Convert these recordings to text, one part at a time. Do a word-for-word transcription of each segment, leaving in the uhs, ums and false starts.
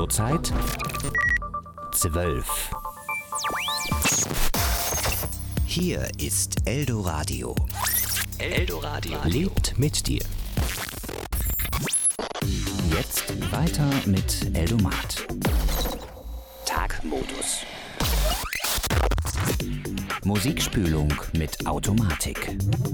Uhrzeit zwölf. Hier ist Eldoradio. Eldoradio lebt mit dir. Jetzt weiter mit Eldomat. Tagmodus. Musikspülung mit Automatik.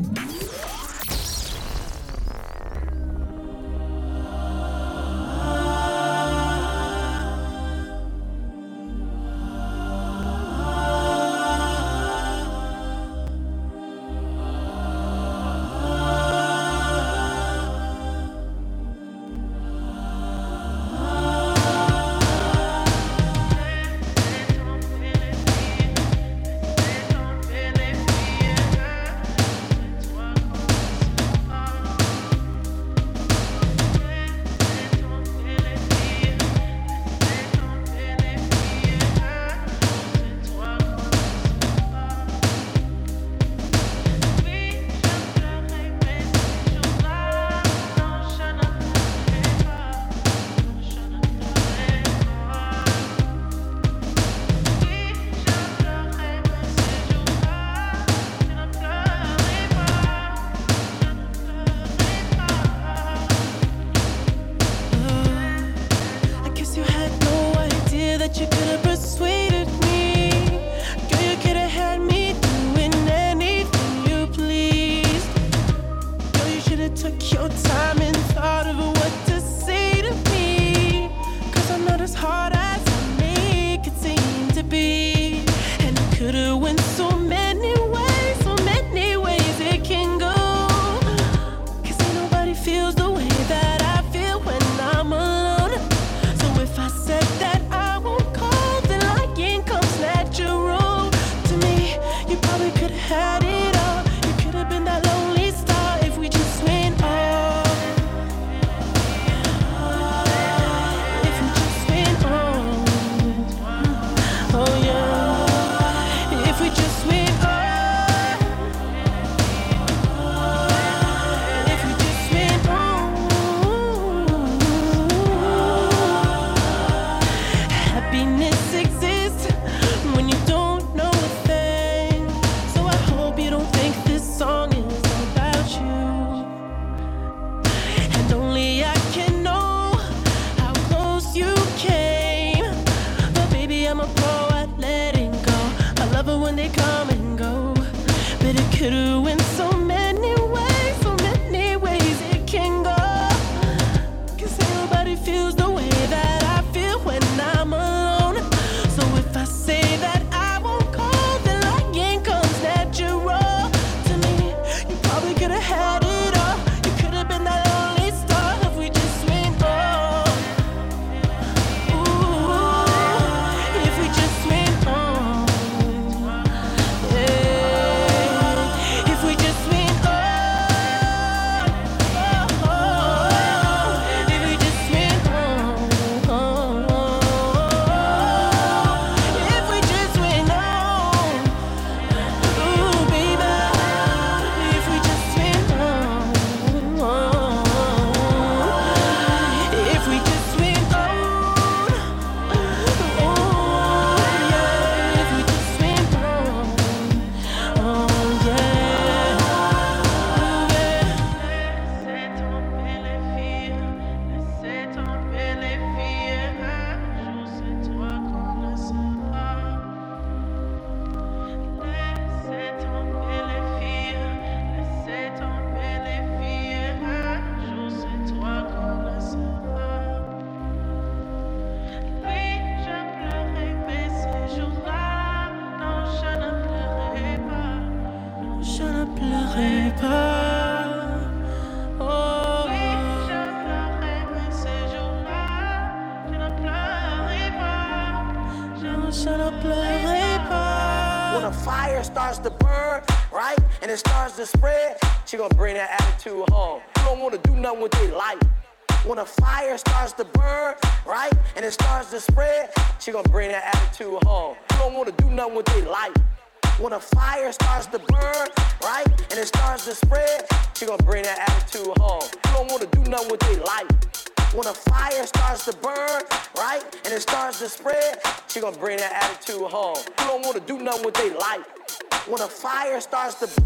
When a fire starts to burn, right, and it starts to spread, she gonna bring that attitude home. You don't wanna do nothing with their life. When a fire starts to burn, right, and it starts to spread, she gonna bring that attitude home. You don't wanna do nothing with their life. When a fire starts to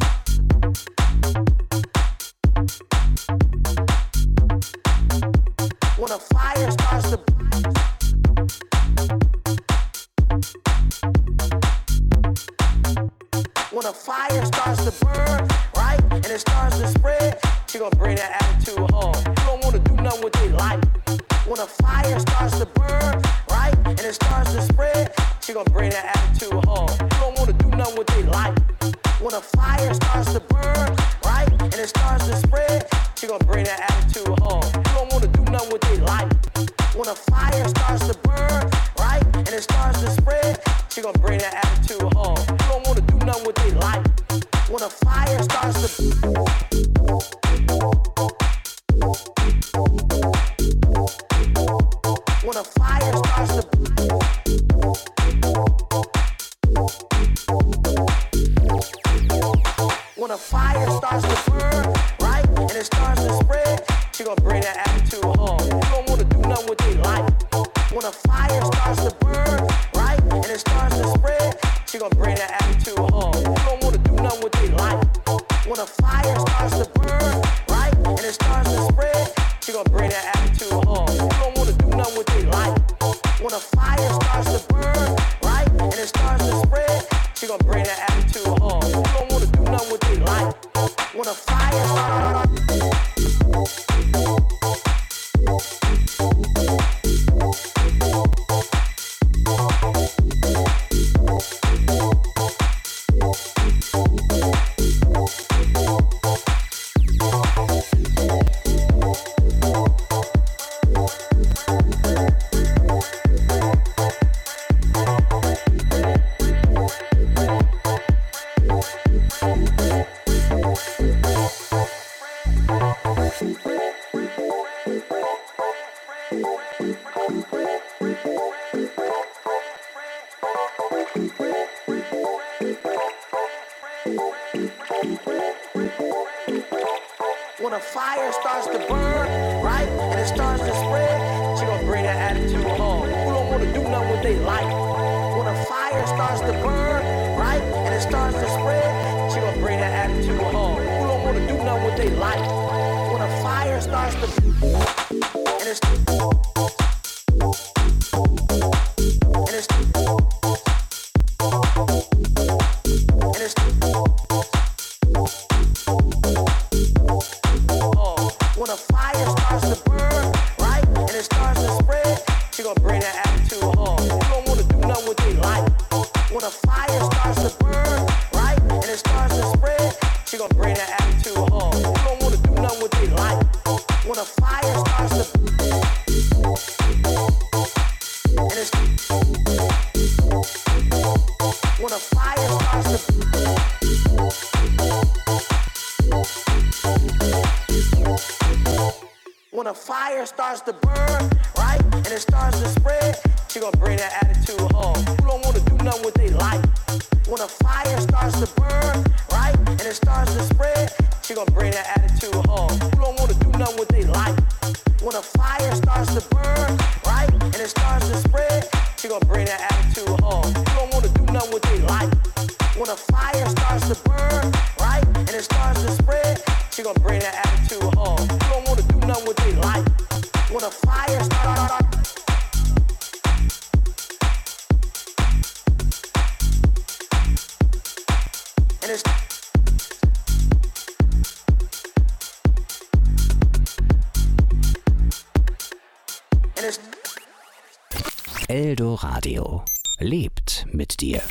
When a fire starts to When a fire starts to burn, right, and it starts to spread, she gonna bring that attitude home. You don't wanna do nothing with their life. When a fire starts to burn, right, and it starts to spread, she gonna bring that attitude home. You don't wanna do nothing with their life. When a fire starts to burn, right, and it starts to spread, she gonna bring that attitude home. You don't wanna do nothing with their life. When a fire starts to burn, right, and it starts to spread, she gonna bring that attitude home. You don't wanna do nothing with their life. When a fire starts to When a fire starts to When a fire starts to burn, right, and it starts to spread, she gonna bring that attitude home. You don't wanna do nothing with their life. When a fire starts to burn, right, and it starts to spread, she gonna bring that attitude home. You don't wanna do nothing with their life. When a fire starts to burn, right, and it starts to spread, she gonna bring that attitude home. You don't wanna do nothing with their life. When a fire starts to burn, right, and it starts to spread, she gonna bring that attitude home. You don't wanna do nothing with their life. When a fire starts When a fire starts to burn, right, and it starts to spread, she gonna bring that attitude home. Who don't wanna do nothing with their life? When a fire starts to burn, right, and it starts to spread, she gonna bring that attitude home. Who don't wanna do nothing with their life? When a fire starts to and it's and it's and it's When a fire starts to burn, right, and it starts to spread, she gonna bring that attitude home. You don't wanna do nothing with their life. When a fire starts to burn, right, and it starts to spread, she gonna bring that attitude home. You don't wanna do nothing with their life. When a fire starts to and it's when a fire starts to When a fire starts to burn, right, and it starts to spread, she gonna bring that attitude home. You don't wanna do nothing with their life. When a fire starts to burn, right, and it starts to spread, she gonna bring that attitude home. You don't wanna do nothing with their life. When a fire starts to burn, right, and it starts to spread, she gonna bring that attitude home. You don't wanna do nothing with their life. When a fire starts to burn, right, and it starts to spread, she gonna bring that attitude home. You don't wanna do nothing with their life. When a fire starts and it's and it's Eldo Radio lebt mit dir.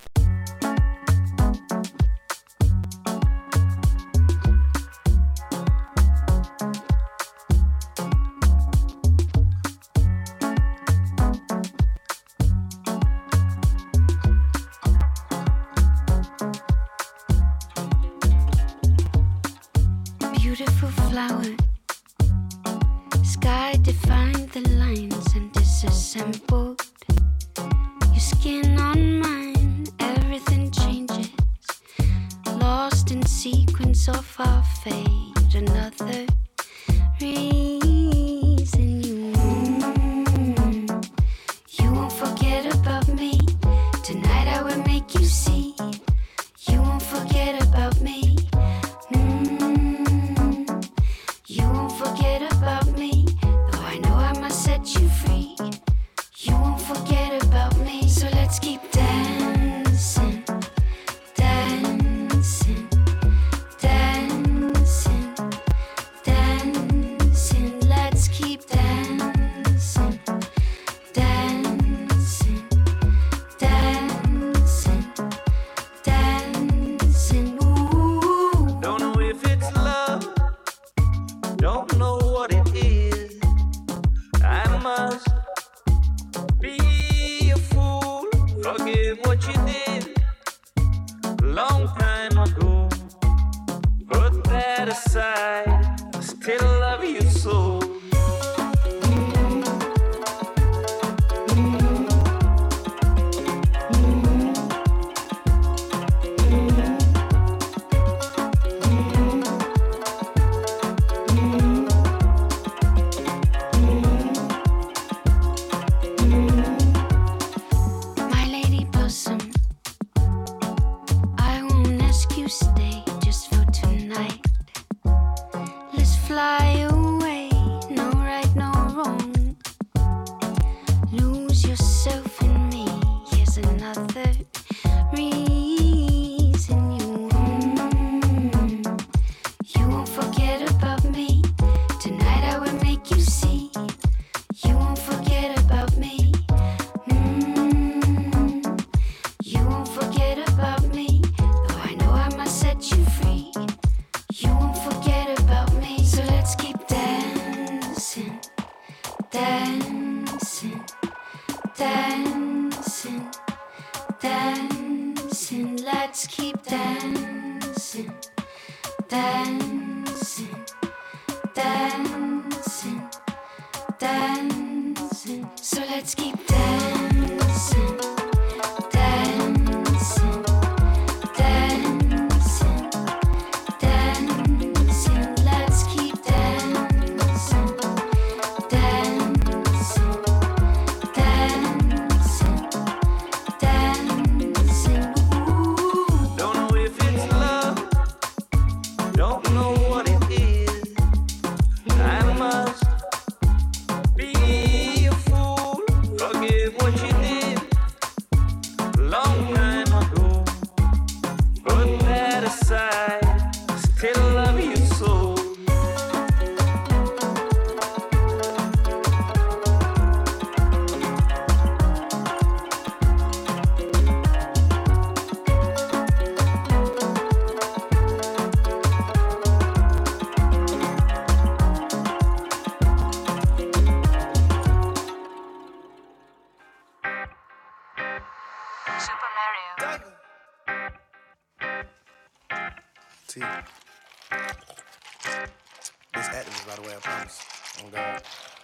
Beautiful flower, sky defined the lines and disassembled. Your skin on mine, everything changes. Lost in sequence of our fate, another reason. let's keep dancing, dancing, dancing, dancing. Ooh. Don't know if it's love, don't know what it is. I must be a fool, forget what you did long time ago. Put that aside, I still love you so. My lady blossom, I won't ask you stay just for tonight. Let's fly away, no right, no wrong. Lose yourself in me, here's another reason you won't. You won't forget about me, tonight I will make you see. You won't forget about me. Mm. You won't forget about me, though I know I must set you free. You won't forget about me, so let's keep dancing, dancing, dancing, dancing. Let's keep dancing, dancing, dancing, dancing. So let's keep dancing, dancing, dancing, dancing. Let's keep dancing, dancing, dancing, dancing. Ooh. Don't know if it's love, don't know what it is. I must be a fool, forget what you did long time ago. Put that aside, I still love you so. Super Mario. T. This activist, by the way, I promise. Oh, God.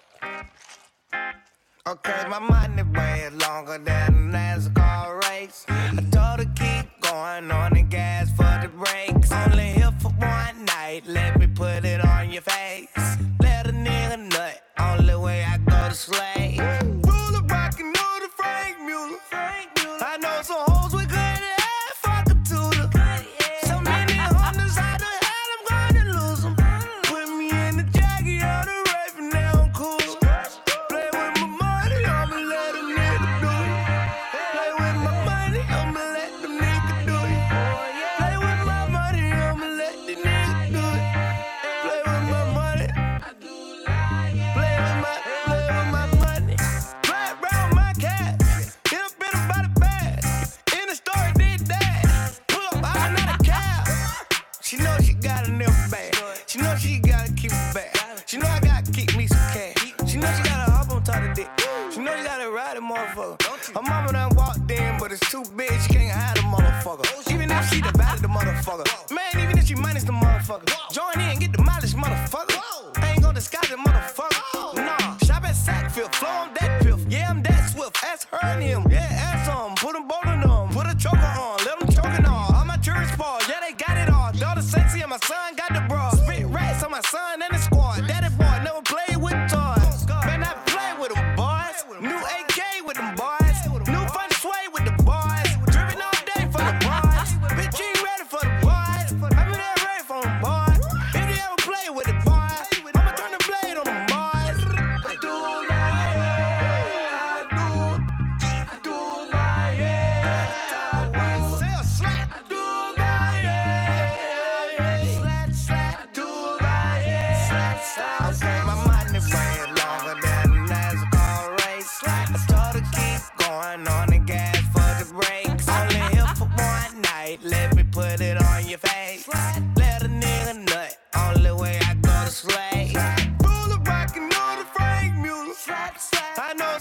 Okay, my money way longer than a NASCAR race. I told her keep going on the gas for the brakes. Only here for one night, let me put it on your face. Let a nigga nut, only way I go to slay. Ruler rockin' know the Frank Mueller. I know some hoes with good ass, fuck a tutor. So many hundreds, how the hell I'm gonna lose them? Put me in the jacket, on the rape, and now I'm cool. Play with my money, I'ma let a nigga do it. Play with my money, I'ma let the nigga do it. Play with my money, I'ma let the nigga do it. Play with my money. Play with my, play with my money. Play around my cash. Hit up in about a bag. In the store, did that. Pull up, I'm not a cab. She know she got a nipple bag. She know she gotta keep it back. She know I gotta keep me some cash. She know she gotta hop on top of dick. She know you gotta ride a motherfucker. Her mama done walked in, but it's too big, she can't hide the motherfucker. Even if she divided the motherfucker. Man, even if she minus the motherfucker. Join in, get the mileage, motherfucker. I ain't gonna disguise it, motherfucker. Nah, shop at Sackfield, flow on that piff. Yeah, I'm that swift, ask her and him. Yeah, ask them, put them both in them. Put a choker on, let them choking on. All my jewelry spoil, yeah, they got it all. Daughter sexy and my son got the bra. Spit rats on my son and the squad. Daddy boy never played with toys. Man, I play with them boys. New A K with them boys. New fun sway with the boys. Driven all day for the boys. Bitch, you ain't ready for the boys. I be there ready for them boys. If you ever play with the boys, I'ma turn the blade on them boys. I do like it. I do. I do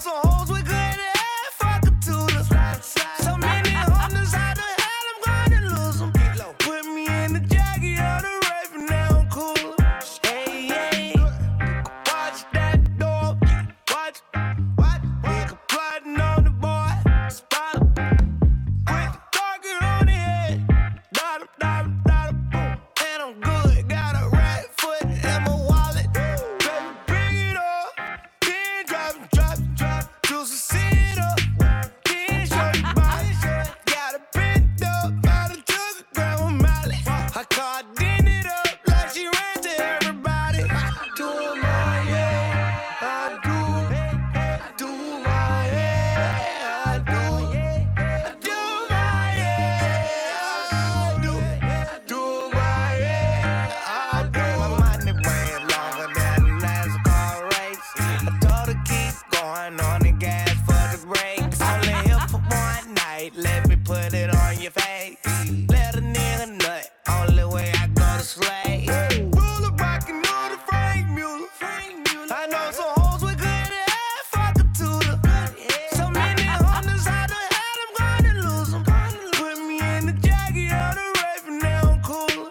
some hoes with good head, fuck a tutor. So many hunters, how the hell I'm gonna lose them? Put me in the jacket of the rape and now I'm cooler. Hey, hey, watch that door, watch, watch, nigga plotting on the boy, spot him, put the target on the head, dot him, dot him, dot him, boom, and I'm good, got a right foot in my wallet, baby, bring it up, then drop it, drop it, drop it, juice and sit up, then show you body, got a bent up, got a took a grandma Molly, I caught it up like she ran to everybody, do my hair, I do, I do my hair, I do, I do my hair, I do, I do my hair, I do. My money way longer than a NASCAR race. I told her keep going on the gas for the brakes. Only here for one night, let me put it on your face. Let a nigga nut, only way I go to slay. Ruler rockin' on the Frank Mueller. I know some hoes with good head, fuck a tutor. So many hunters, how the hell I'm gonna lose them? Put me in the jacket of the rape and now I'm cooler.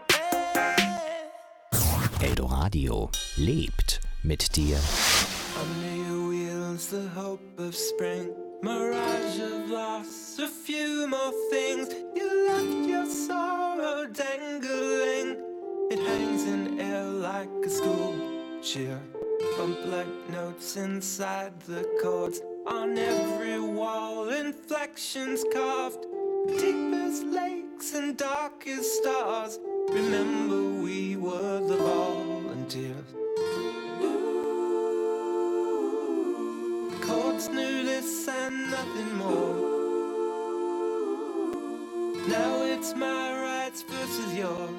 Eldoradio lebt mit dir. Under your wheels, the hope of spring. Mirage of loss, a few more things. You left your sorrow dangling. It hangs in air like a school cheer. Bump like notes inside the chords. On every wall, inflections carved. Deepest lakes and darkest stars. Remember we were the volunteers. Chords knew this and nothing more. Now it's my rights versus yours.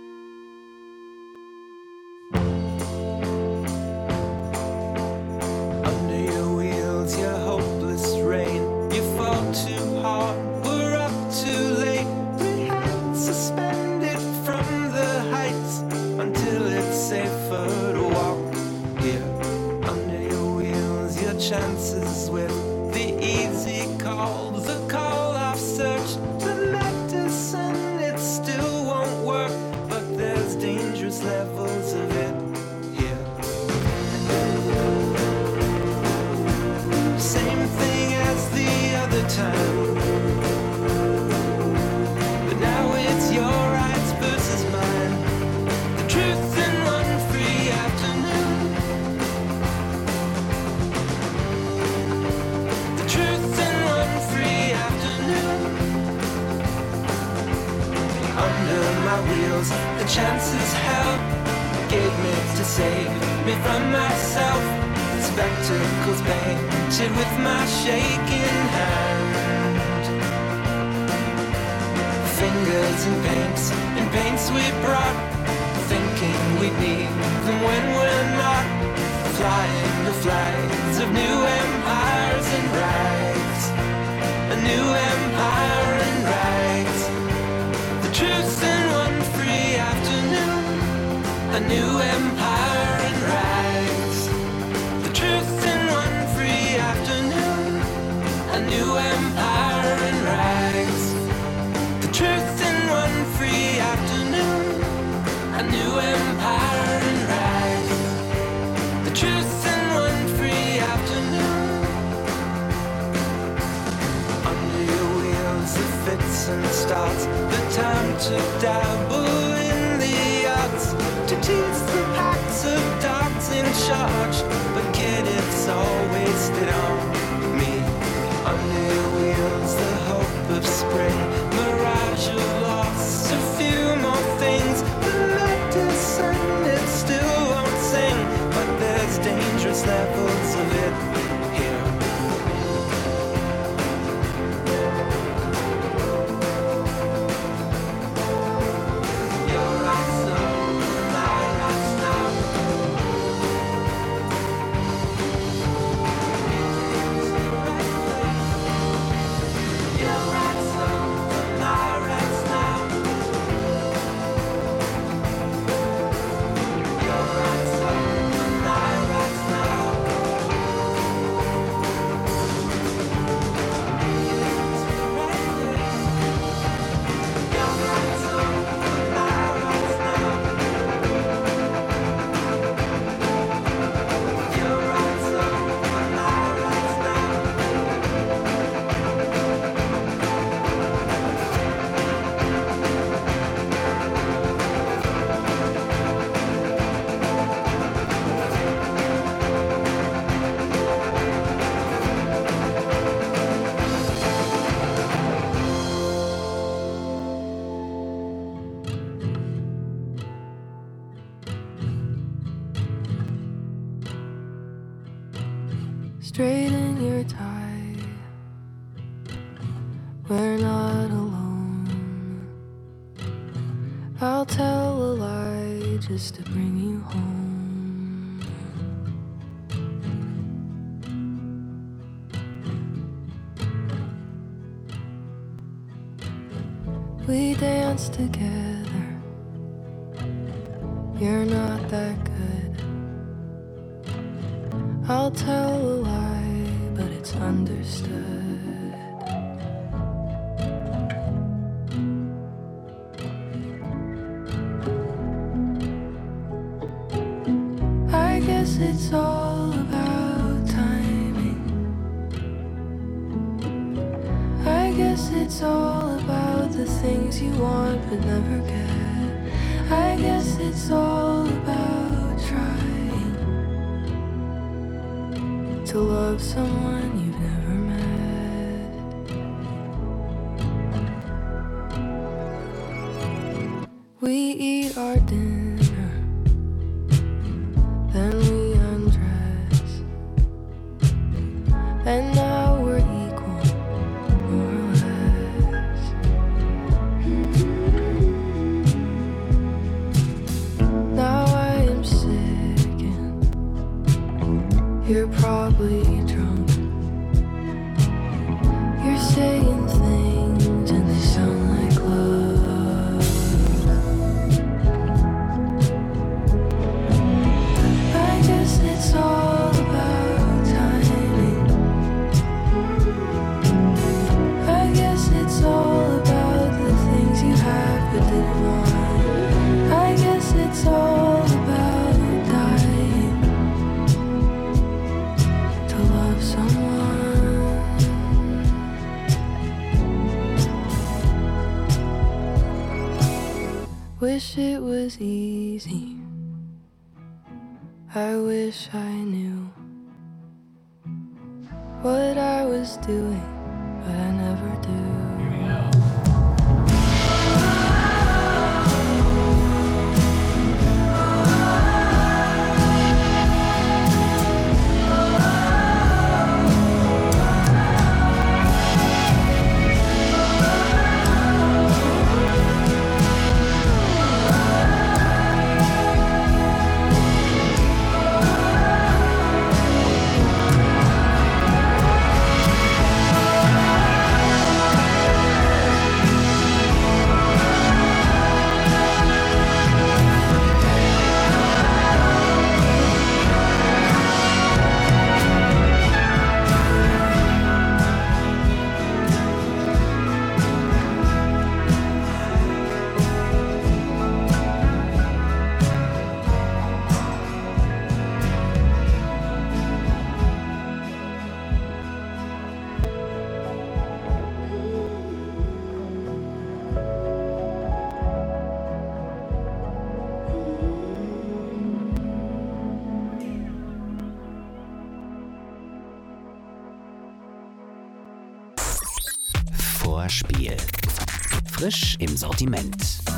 Under your wheels, your hopeless rain. You fall too hard, we're up too late. We had suspended from the heights until it's safer to walk here. Under your wheels, your chances with the easy call, the call I've searched, the medicine, it still won't work, but there's dangerous levels of it here. Same thing as the other time, but now it's your rights versus mine. The truth in one free afternoon. The truth in one free afternoon. Under my wheels, the chances held gave me to save me from myself. Spectacles painted with my shaking hand. Fingers in paints, in paints we brought, thinking we'd need them when we're not. Flying the flags of new empires and rights. A new empire and rights. The truth in one free afternoon. A new empire and rights. The truth in one free afternoon. A new empire and rights. The truth in one free afternoon. A new empire and rights. The truth in one free afternoon. Under your wheels, the fits and starts. The time to dabble in the arts. To tease the packs of dogs in charge. But kid, it's all wasted on me. Under your wheels, the hope of spring. Mirage of loss, a few more things. The medicine, it still won't sing. But there's dangerous levels of it here. Your rights now, my rights now. Your rights now, my rights now. Your rights now, my rights now. straighten your tie. We're not alone. I'll tell a lie just to bring you home. We dance together. You're not that good. I'll tell a lie, but it's understood. I guess it's all about timing. I guess it's all about the things you want but never get. I guess it's all about trying to love someone you've never met. We eat our dinner, then we undress, and now we're equal, more or less. Now I am sick and you're probably drunk. You're saying things and they sound like love. I guess it's all about timing. I guess it's all about the things you have but didn't want. I guess it's all about dying to love someone. Wish it was easy. I wish I knew what I was doing, but I never do. Vorspiel. Frisch im Sortiment.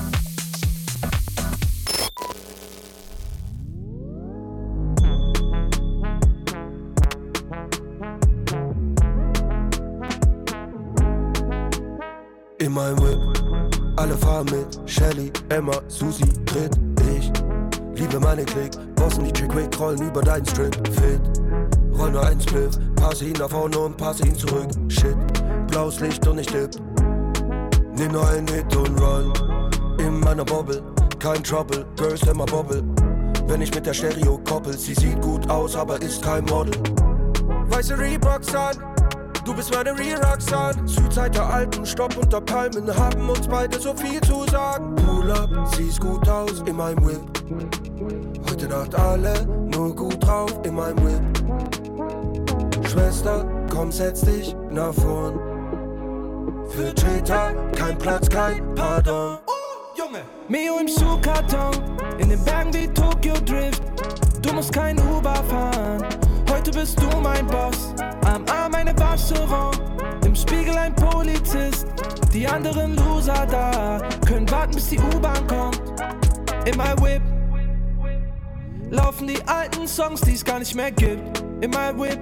In meinem Whip, alle fahren mit. Shelly, Emma, Susi, Grit, ich liebe meine Klick. Bossen die Chick-Quick, rollen über deinen Strip. Fit, roll nur einen Spliff. Passe ihn nach vorne und passe ihn zurück. Shit, blaues Licht und ich tipp. Nimm nur einen Hit und run. In meiner Bobble, kein Trouble. Girls immer Bobble. Wenn ich mit der Stereo koppel, sie sieht gut aus, aber ist kein Model. Weiße Reeboks an, du bist meine Re-Roxanne. Südzeit der Alpen, Stopp unter Palmen, haben uns beide so viel zu sagen. Pull up, siehst gut aus in meinem Whip. Heute Nacht alle nur gut drauf in meinem Whip. Schwester, komm, setz dich nach vorn. Für Cheetah, kein Platz, kein Pardon. Oh, Junge! Mio im Schuhkarton, in den Bergen wie Tokyo Drift. Du musst kein Uber fahren, heute bist du mein Boss. Am Arm eine Wascheron, im Spiegel ein Polizist. Die anderen Loser da können warten, bis die U-Bahn kommt. In my Whip laufen die alten Songs, die es gar nicht mehr gibt. In my Whip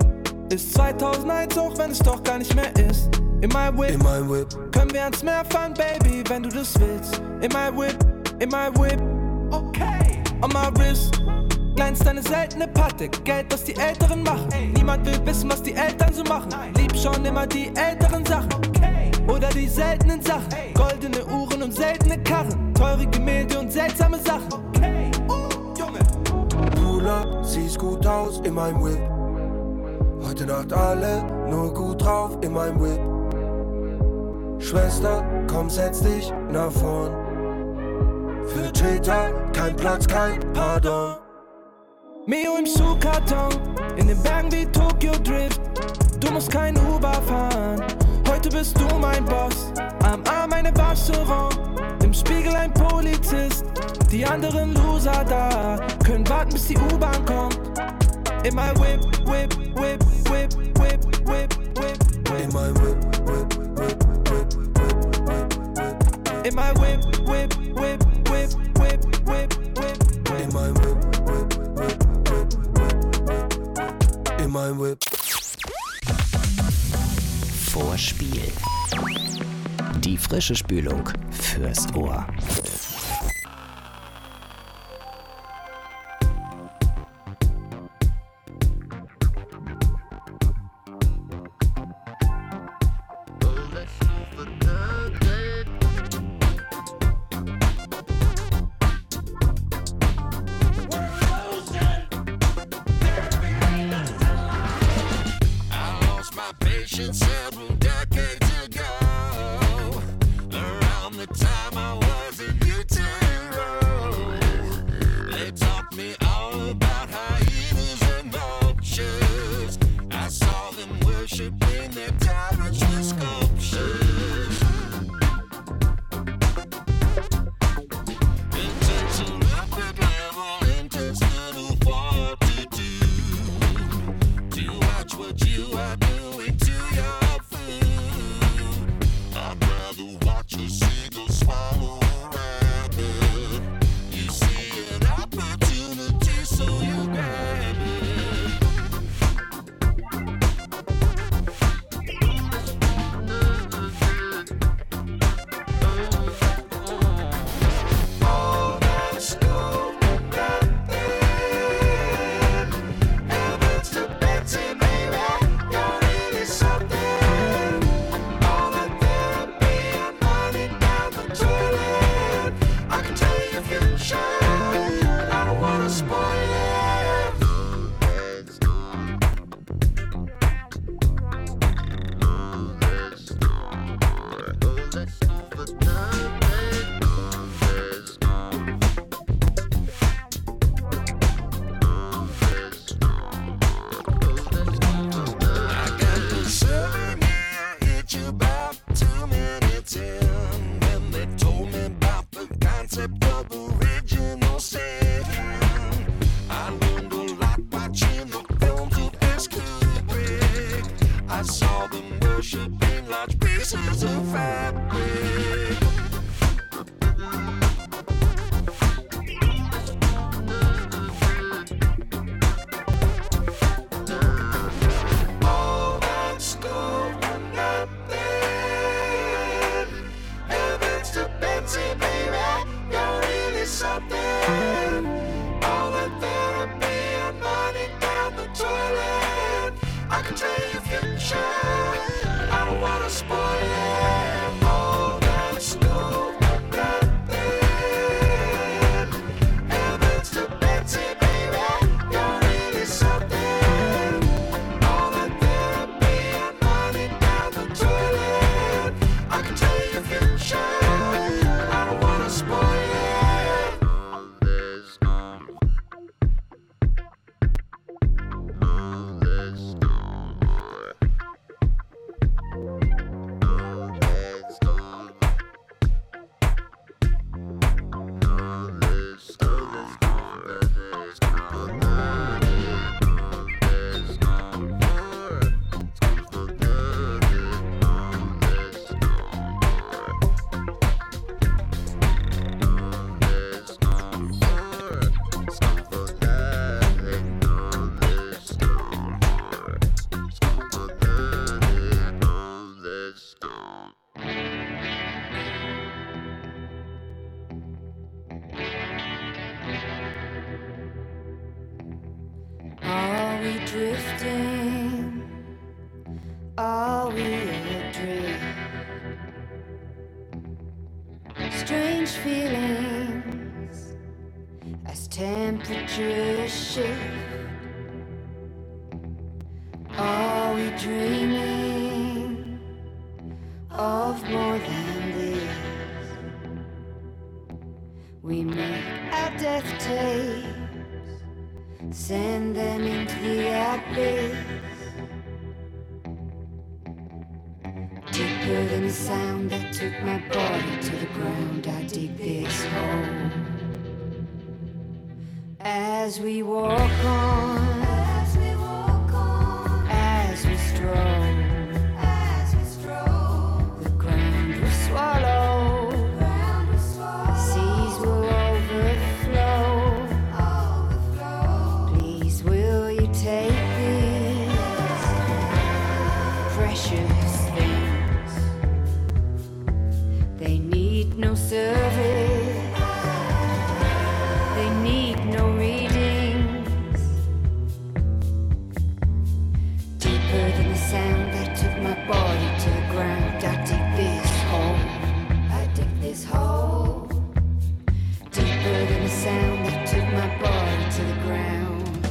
ist zweitausendeins, auch wenn es doch gar nicht mehr ist. In my whip, in my whip, können wir ans Meer fahren, Baby, wenn du das willst. In my whip, in my whip, okay. On my wrist, glänzt eine seltene Patte, Geld, was die Älteren machen. Ey. Niemand will wissen, was die Eltern so machen. Nein. Lieb schon immer die älteren Sachen, okay. Oder die seltenen Sachen, hey. Goldene Uhren und seltene Karren, teure Gemälde und seltsame Sachen, okay. uh, Junge. Pull up, siehst gut aus in meinem Whip. Heute Nacht alle nur gut drauf in meinem Whip. Schwester, komm, setz dich nach vorn. Für Täter, kein Platz, kein Pardon. Mio im Schuhkarton, in den Bergen wie Tokyo Drift. Du musst kein Uber fahren, heute bist du mein Boss. Am Arm eine Waschrestaurant, im Spiegel ein Polizist. Die anderen Loser da, können warten bis die U-Bahn kommt. In my whip, whip, whip, whip, whip, whip, whip. In my whip, whip, whip, whip, whip, whip, whip. In my whip, whip, whip, whip, whip, whip, whip. In my whip, whip, whip, whip, whip, whip. In my whip. Vorspiel. Die frische Spülung fürs Ohr. Several decades ago, around the time I was in utero, they taught me all about hyenas and vultures. I saw them worshiping their tyrants with sculptures. It takes a rapid level intestinal fortitude to watch what you are doing to your food. I'd rather watch a seagull swallow a rabbit. You see an opportunity, so you grab it. All that school and nothing. Heavens to Betsy, baby, you're really something. All the therapy and money down the toilet. I can tell you your future. I don't wanna spoil it. I got the souvenir itch about two minutes in when they told me about the concept of original sin. I learned a lot watching the films of S. Kubrick. I saw them worshiping large pieces of fabric. All that school for nothing. Heavens to Betsy, baby, you're really something. All the therapy and money down the toilet. I can tell you your future. I don't wanna spoil it. All that school. temperature shift. Are we dreaming of more than this? We make our death tapes, send them into the abyss. Deeper than the sound that took my body to the ground, I dig this hole. As we walk on, as we walk on, as we stroll, as we stroll, the ground will swallow, ground will swallow, seas will overflow, overflow. Please, will you take these precious things? They need no service. They need no readings. Deeper than the sound that took my body to the ground, I dig this hole. I dig this hole. Deeper than the sound that took my body to the ground.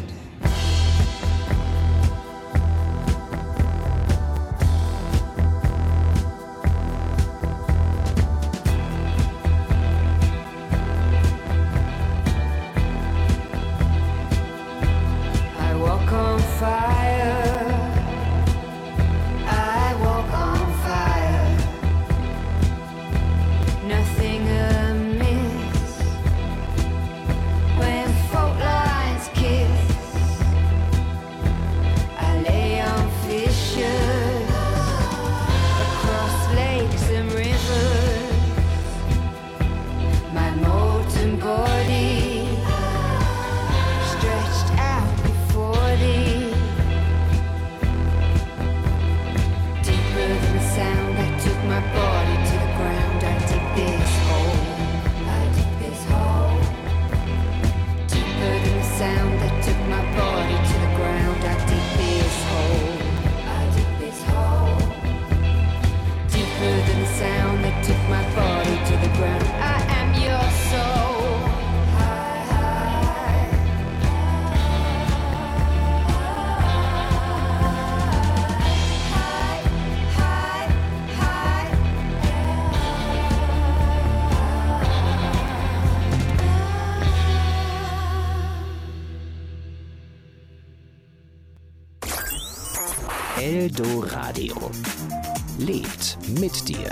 Eldoradio lebt mit dir.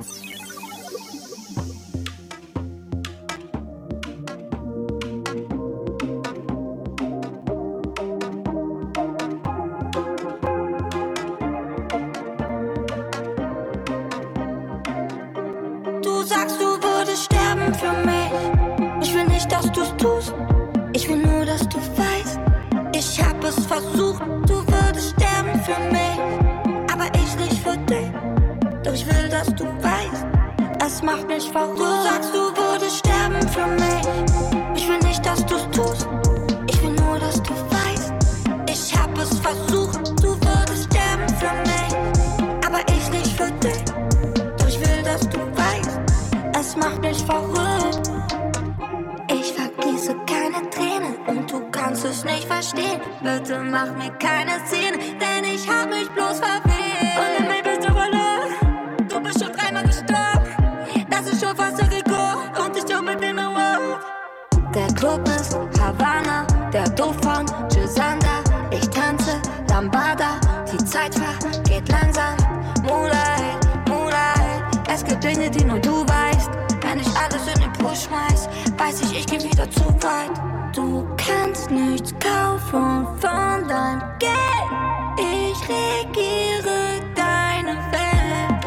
Du sagst, du würdest sterben für mich. Ich will nicht, dass du's tust. Ich will nur, dass du weißt, ich hab es versucht. Du würdest sterben für mich, aber ich nicht für dich. Doch ich will, dass du weißt, es macht mich verrückt. Du sagst, du würdest sterben für mich. Ich will nicht, dass du's tust. Ich will nur, dass du weißt, ich hab es versucht. Du würdest sterben für mich, aber ich nicht für dich. Doch ich will, dass du weißt, es macht mich verrückt. Ich vergieße keine Tränen und du kannst es nicht verstehen. Bitte mach mir keine Szene, denn ich hab mich bloß verwählt. Und in mir bist du verloren, du bist schon dreimal gestorben. Das ist schon fast ein Rekord und ich tu mit dem Award. Der Club ist Havana, der Dauphin, Gisanda. Ich tanze Lambada, die Zeit vergeht langsam. Moonlight, Moonlight, es gibt Dinge, die nur du weißt. Wenn ich alles in den Push schmeiß, weiß ich, ich geh wieder zu weit. Du kannst nichts kaufen von deinem Geld. Ich regiere deine Welt.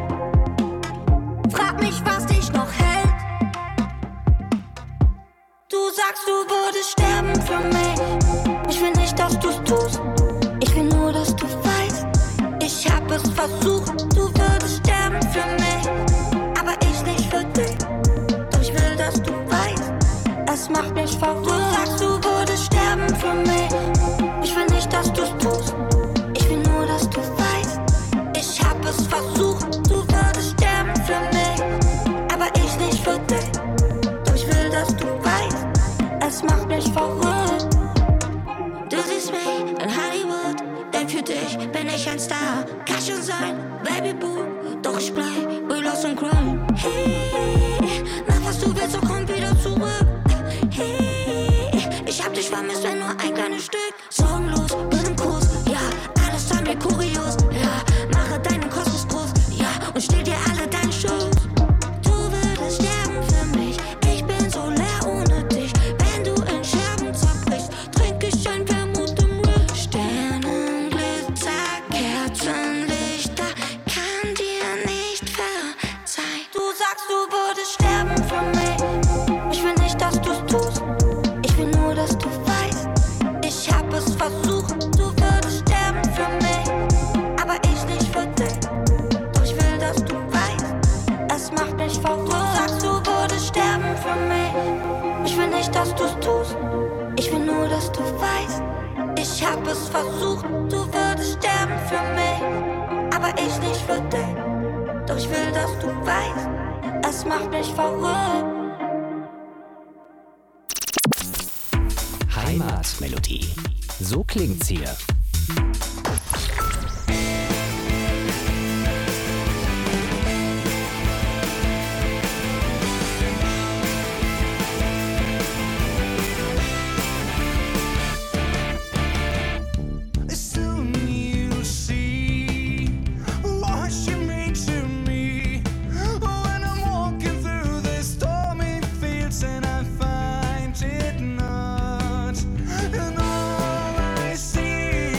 Frag mich, was dich noch hält. Du sagst, du würdest sterben für mich. Ich will nicht, dass du's tust. Ich will nur, dass du weißt, ich hab es versucht. Du würdest sterben für mich, aber ich nicht für dich. Doch ich will, dass du weißt, es macht mich verrückt. Du sagst, du würdest sterben für mich. Ich will nicht, dass du's tust. Ich will nur, dass du weißt, ich hab es versucht. Du würdest sterben für mich, aber ich nicht für dich. Doch ich will, dass du weißt, es macht mich verrückt. Für dich bin ich ein Star, kann schon sein, Baby Boo, doch ich bleib bei Lost and Crime. Hey, mach was du willst, doch komm wieder zurück. Hey, ich hab dich vermisst, wenn nur ein kleines Stück. Sorgenlos, bin im Kurs, ja, alles an mir kurios, ja, mache deinen Kosmos groß, ja, und steh dir alle deinen Schutz. Du würdest sterben für mich, ich bin so leer ohne dich. Wenn du in Scherben zerbrichst, trink ich ein Vermut im Riff. Sternenglitzer, Kerzenlichter, kann dir nicht verzeihen. Du sagst, du würdest sterben für mich, ich will nicht, dass du's tust. Ich will nur, dass du weißt, ich hab es versucht. Du würdest sterben für mich, aber ich nicht für dich. Doch ich will, dass du weißt, es macht mich verrückt. Du sagst, du würdest sterben für mich, ich will nicht, dass du's tust. Ich will nur, dass du weißt, ich hab es versucht. Du würdest sterben für mich, aber ich nicht für dich. Doch ich will, dass du weißt, es macht mich verrückt. Heimatmelodie. So klingt's hier. Soon you'll see what you mean to me. When I'm walking through the stormy fields and I find it not, and all I see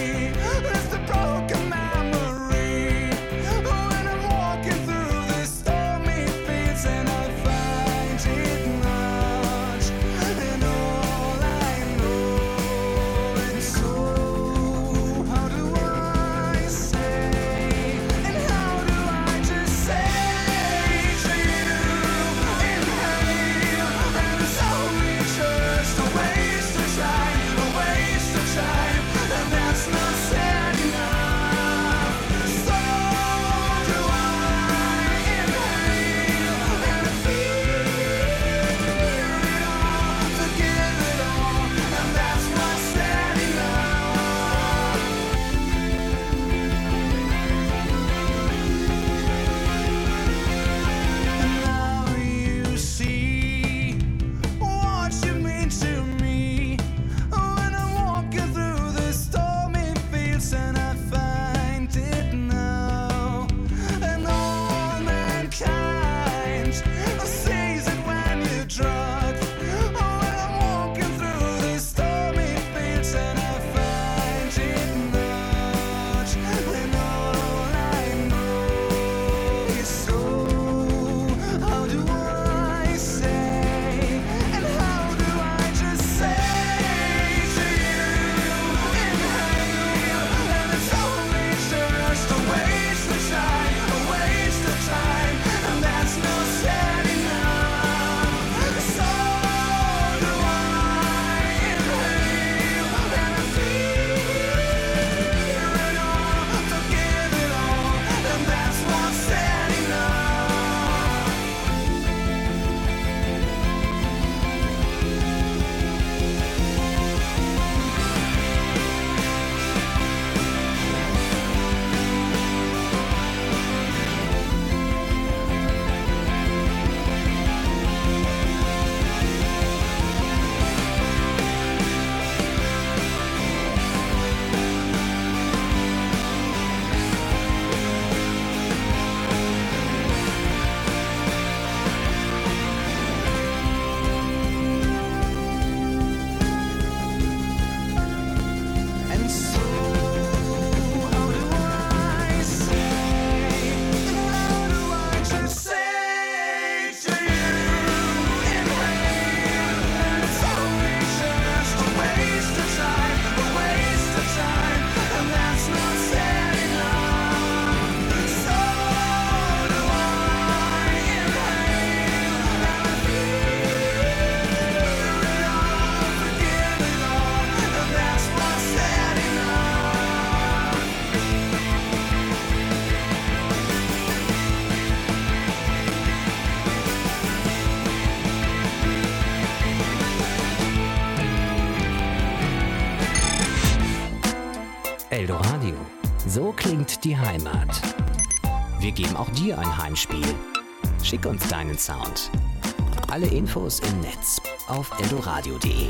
Berlin. So klingt die Heimat. Wir geben auch dir ein Heimspiel. Schick uns deinen Sound. Alle Infos im Netz auf eldoradio punkt de.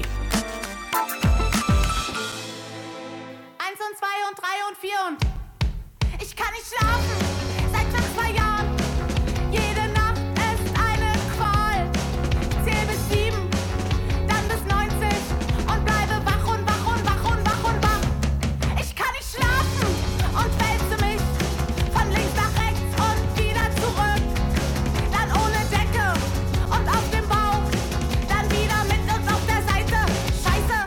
Eins und zwei und drei und vier und ich kann nicht schlafen seit schon zwei Jahren. Jede Nacht ist eine Qual. Zähl bis sieben, dann bis neunzig und bleibe wach und wach und wach und wach und wach. Ich kann nicht schlafen und wälze mich von links nach rechts und wieder zurück. Dann ohne Decke und auf dem Bauch, dann wieder mit und auf der Seite. Scheiße.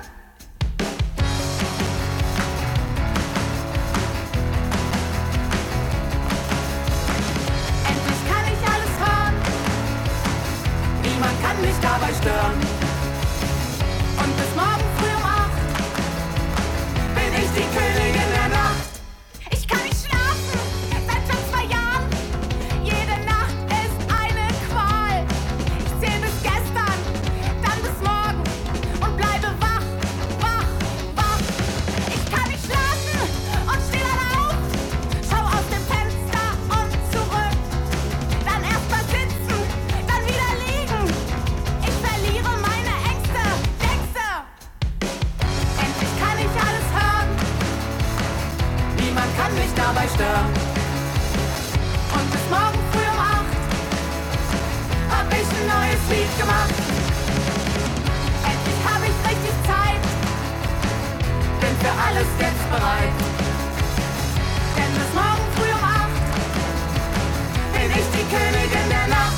Endlich kann ich alles hören. Niemand kann mich dabei stören. Und bis morgen früh um acht bin ich die Königin der Nacht. Ich kann nicht schlafen seit schon zwei Jahren. Jede Nacht ist eine Qual. Ich zähl bis gestern, dann bis morgen und bleibe wach, wach, wach. Ich kann nicht schlafen und steh dann auf. Schau aus dem Fenster und zurück. Dann erst mal sitzen, dann wieder liegen. Ich verliere meine Ängste, Ängste. Endlich kann ich alles hören. Niemand kann mich dabei stören. Und bis morgen früh um acht hab ich ein neues Lied gemacht. Endlich hab ich richtig Zeit. Bin für alles jetzt bereit. Denn bis morgen früh um acht bin ich die Königin der Nacht.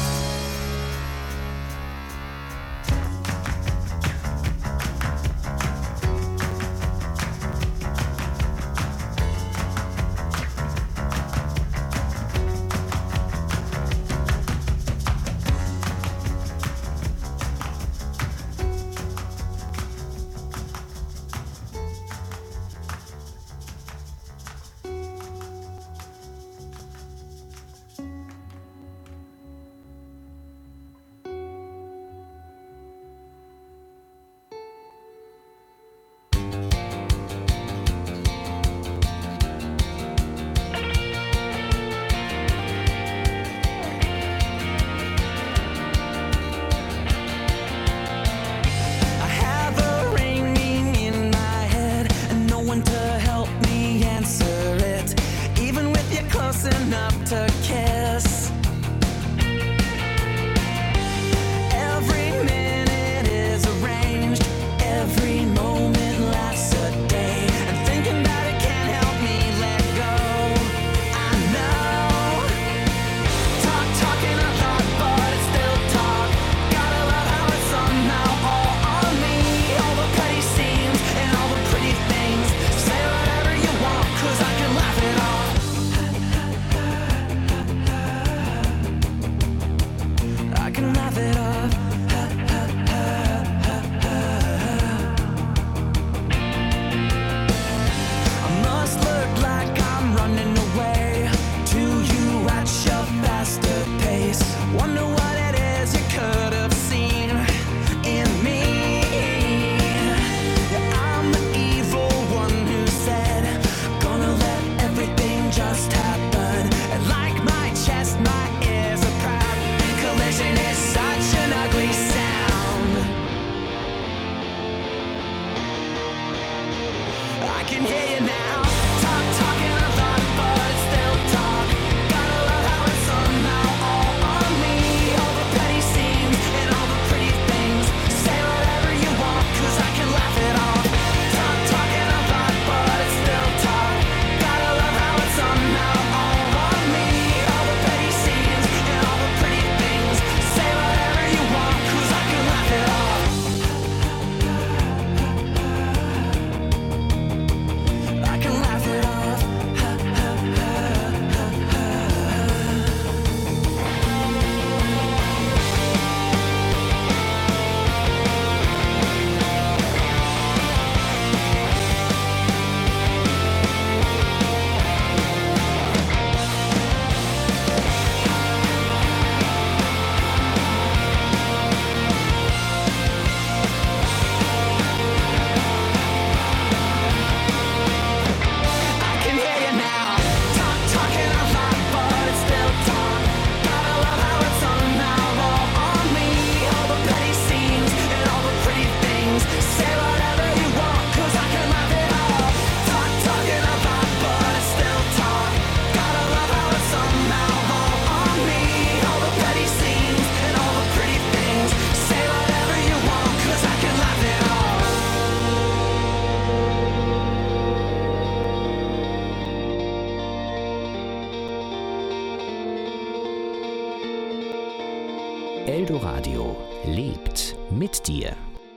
Eldoradio lebt mit dir.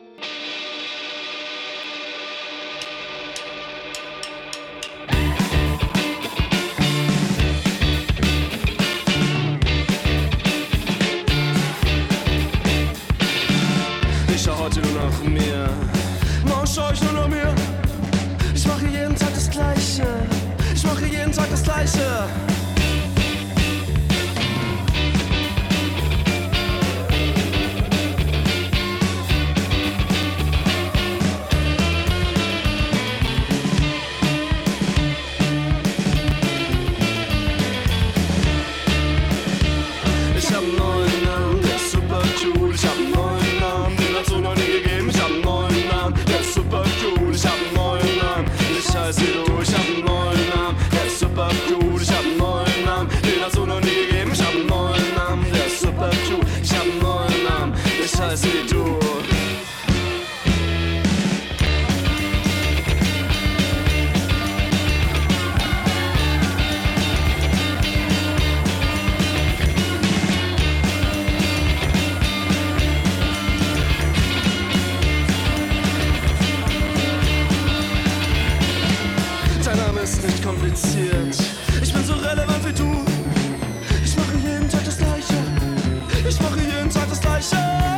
Ich schau heute nur nach mir, morgen schau ich nur nach mir. Ich mache jeden Tag das Gleiche, ich mache jeden Tag das Gleiche. Ich bin so relevant wie du. Ich mache jeden Tag das Gleiche. Ich mache jeden Tag das Gleiche.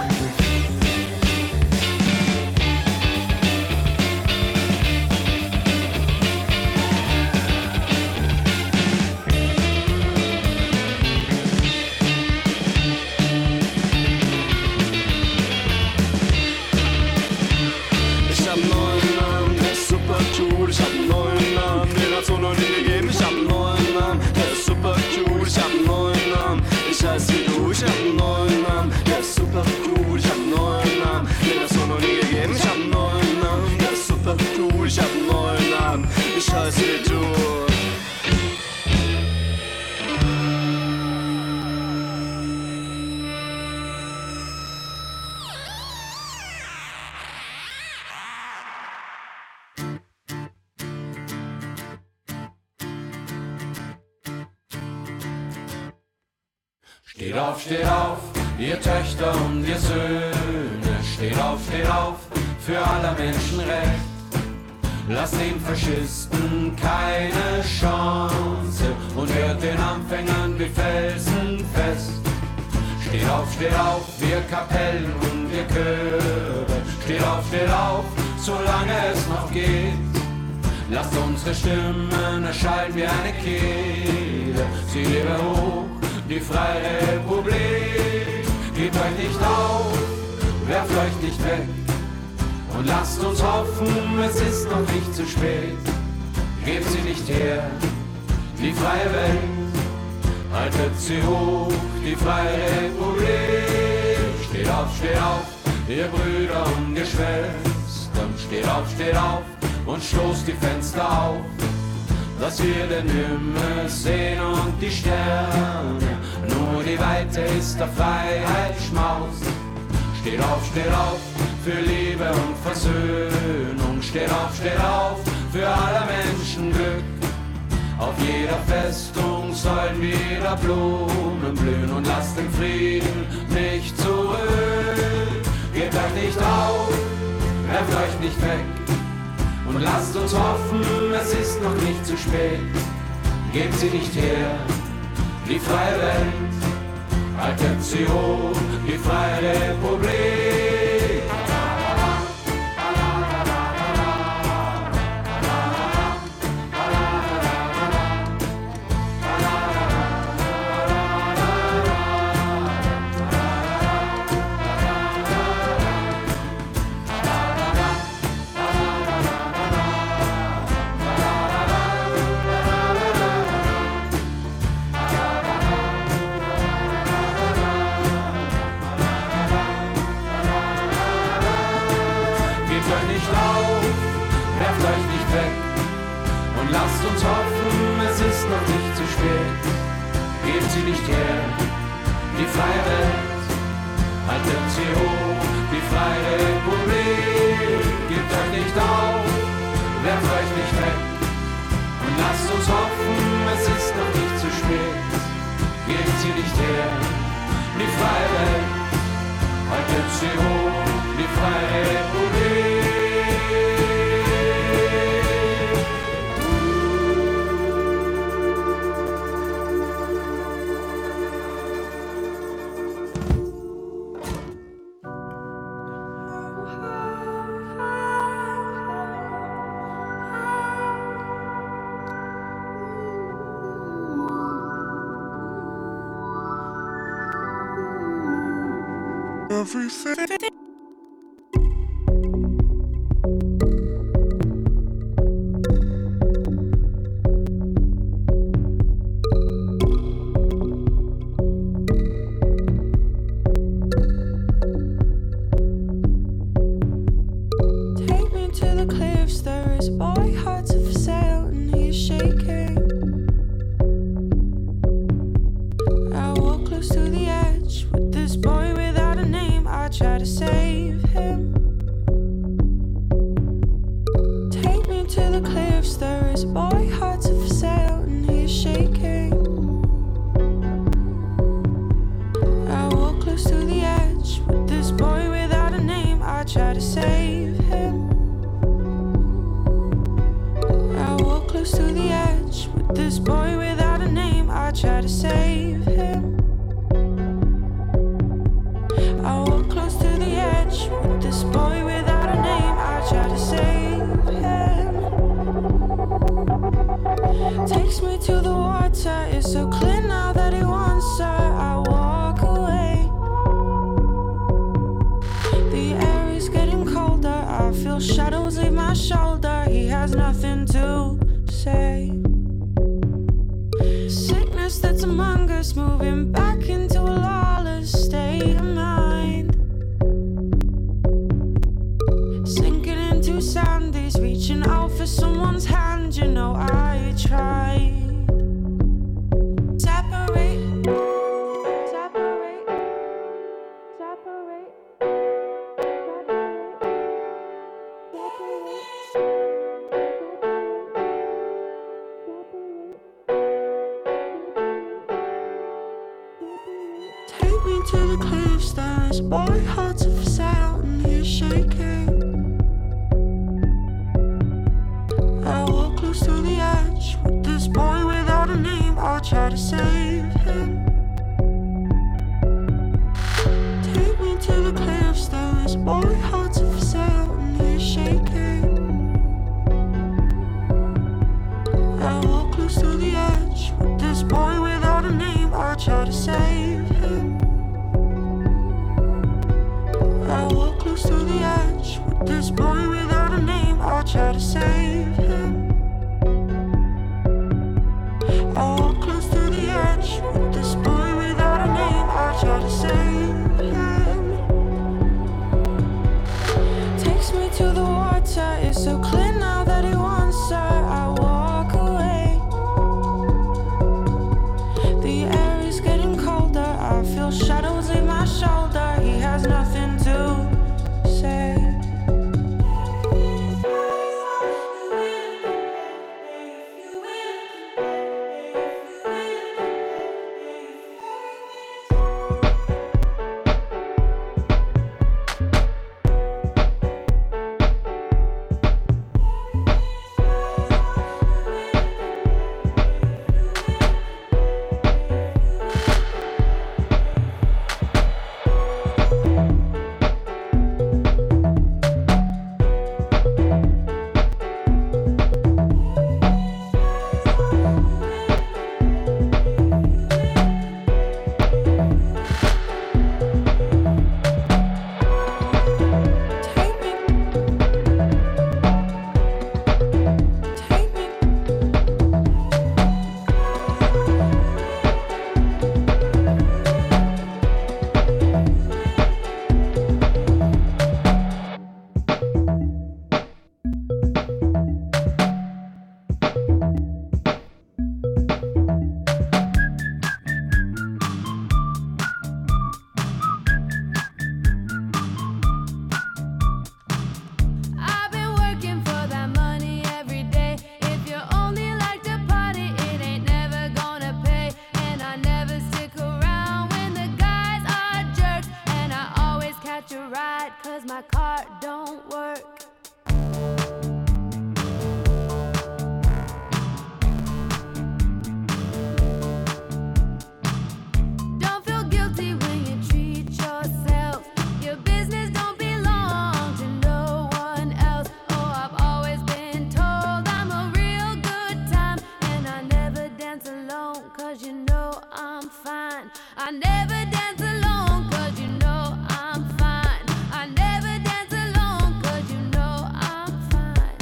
Ich hab einen neuen Namen, der ist super cool. Ich hab einen neuen Namen, den hat's so noch nie gegeben. Ich hab einen neuen Namen, der ist super cool. Ich hab einen neuen Namen, ich heiß wie du. Ich hab einen neuen Namen, der ist super cool. Ich hab einen neuen Namen, den hat's so noch nie gegeben. Ich hab einen neuen Namen, der ist super cool. Ich hab einen neuen Namen, ich heiß wie du. Steht auf, steht auf, ihr Töchter und ihr Söhne. Steht auf, steht auf, für aller Menschen Recht. Lasst den Faschisten keine Chance und hört den Anfängern wie Felsen fest. Steht auf, steht auf, wir Kapellen und wir Chöre. Steht auf, steht auf, solange es noch geht. Lasst unsere Stimmen erschallen wie eine Kehle. Sie lebe hoch, die Freie Republik. Gebt euch nicht auf, werft euch nicht weg. Und lasst uns hoffen, es ist noch nicht zu spät. Gebt sie nicht her, die freie Welt. Haltet sie hoch, die Freie Republik. Steht auf, steht auf, ihr Brüder und ihr Schwestern. Steht auf, steht auf und stoßt die Fenster auf, dass wir den Himmel sehen und die Sterne. Nur die Weite ist der Freiheit Schmaus. Steht auf, steht auf, für Liebe und Versöhnung. Steht auf, steht auf, für aller Menschen Glück. Auf jeder Festung sollen wieder Blumen blühen. Und lasst den Frieden nicht zurück. Gebt euch nicht auf, werft euch nicht weg. Und lasst uns hoffen, es ist noch nicht zu spät. Gebt sie nicht her, die freie Welt. Haltet sie hoch, die Freie Republik. Und lasst uns hoffen, es ist noch nicht zu spät. Gebt sie nicht her, die freie Welt. Haltet sie hoch, die Freie Republik. Gebt euch nicht auf, werft euch nicht weg. Und lasst uns hoffen, es ist noch nicht zu spät. Gebt sie nicht her, die freie Welt. Attention, les frères épaulés. Everything. Take me to the cliffs, there is a boy hard to for sale and he's shaking. I walk close to the edge with this boy without a name. I try to save him. Take me to the cliffs, there is a boy hard to for sale and he's shaking. I walk close to the edge with this boy without a name. I try to save him. I walk close to the edge with this boy without a name. I try to save him. I walk close to the edge with this boy without a name. I try to save him. Takes me to the water, it's so clear now that he wants her. I walk away. The air is getting colder, I feel shadows leave my shoulder. He has nothing to say. Sickness that's among us, moving back into a lawless state of mind. Sinking into sandies, reaching out for someone's hand. You know I tried. Separate, separate, separate, Take me to the cliffs, there's a boy hard to for sale and he's shaking. I walk close to the edge with this boy without a name. I'll try to save him. Take me to the cliffs, there is a boy hard to for sale and he's shaking. I walk close to the edge with this boy without a name. I'll try to save him. I walk close to the edge with this boy without a name. I'll try to save him. I walk close to the edge with this boy without a name. I'll try to save him. Takes me to the water, it's so clear now that he wants her. I walk away. The air is getting colder, I feel shadows leave my shoulder. He has nothing to say. fine. I never dance alone, cause you know I'm fine. I never dance alone, cause you know I'm fine.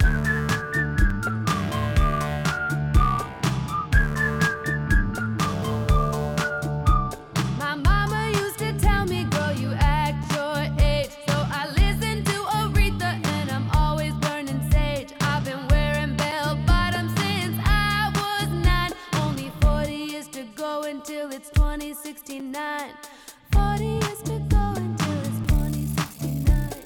My mama used to tell me, girl, you act your age. So I listen to Aretha and I'm always burning sage. I've been wearing bell bottoms since I was nine. Only forty years to go until it's twenty sixty-nine. forty years to go until it's twenty sixty-nine.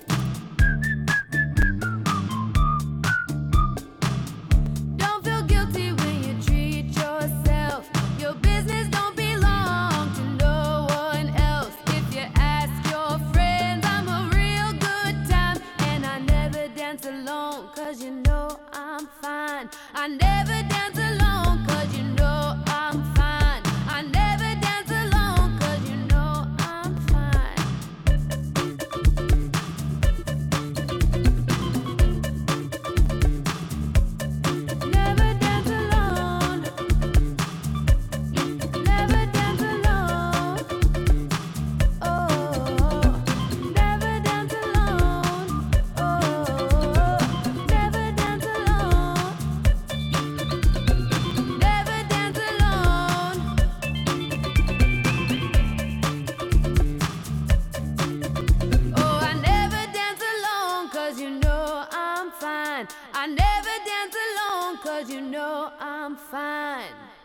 Don't feel guilty when you treat yourself. Your business don't belong to no one else. If you ask your friends, I'm a real good time. And I never dance alone, cause you know I'm fine. I never dance alone, cause you know I'm fine. I never dance alone, cause you know I'm fine. Never dance alone. Never dance alone. Oh, never dance alone. Oh, never dance alone. Never dance alone. Oh, I never dance alone, cause you know I'm fine. I never dance alone, cause you know I'm fine.